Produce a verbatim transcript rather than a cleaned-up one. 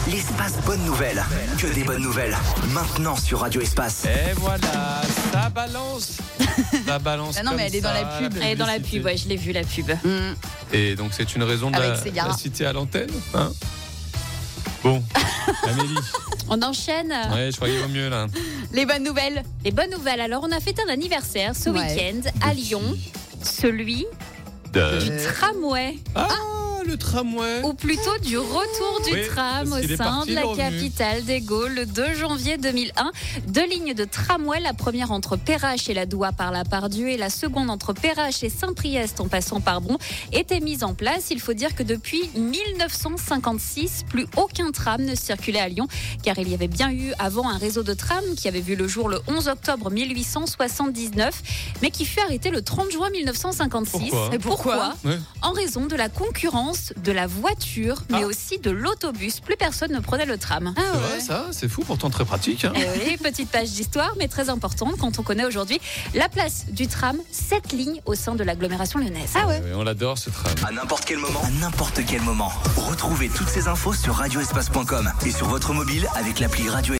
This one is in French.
L'espace bonne nouvelle. Que des bonnes nouvelles. Maintenant sur Radio Espace. Et voilà, ça balance. Ça balance. Ah non, mais elle est dans la pub. La Elle est dans la pub, ouais, je l'ai vu la pub. Mmh. Et donc c'est une raison de Avec la, Ségara. la citer à l'antenne, hein. Bon, Amélie. On enchaîne. Ouais, je crois qu'il vaut mieux là. Les bonnes nouvelles. Les bonnes nouvelles. Alors, on a fêté un anniversaire ce Ouais. week-end à Lyon. Celui De- du Euh. tramway. Ah, le tramway. Ou plutôt du retour du Oui, tram parce au qu'il est sein parti, de la il est revenu. capitale des Gaules le deux janvier deux mille un. Deux lignes de tramway, la première entre Perrache et la Doua par la Pardieu et la seconde entre Perrache et Saint-Priest en passant par Bron, étaient mises en place. Il faut dire que depuis mille neuf cent cinquante-six, plus aucun tram ne circulait à Lyon, car il y avait bien eu avant un réseau de trams qui avait vu le jour le onze octobre mille huit cent soixante-dix-neuf, mais qui fut arrêté le trente juin mille neuf cent cinquante-six. Pourquoi Et pourquoi Ouais. En raison de la concurrence de la voiture, mais Ah. aussi de l'autobus. Plus personne ne prenait le tram. Ah C'est vrai, ça, c'est fou, pourtant très pratique. Hein. Eh oui, petite page d'histoire, mais très importante quand on connaît aujourd'hui la place du tram, sept lignes au sein de l'agglomération lyonnaise. Ah ouais. Ouais, on l'adore ce tram. À n'importe quel moment. À n'importe quel moment. Retrouvez toutes ces infos sur radio espace point com et sur votre mobile avec l'appli Radio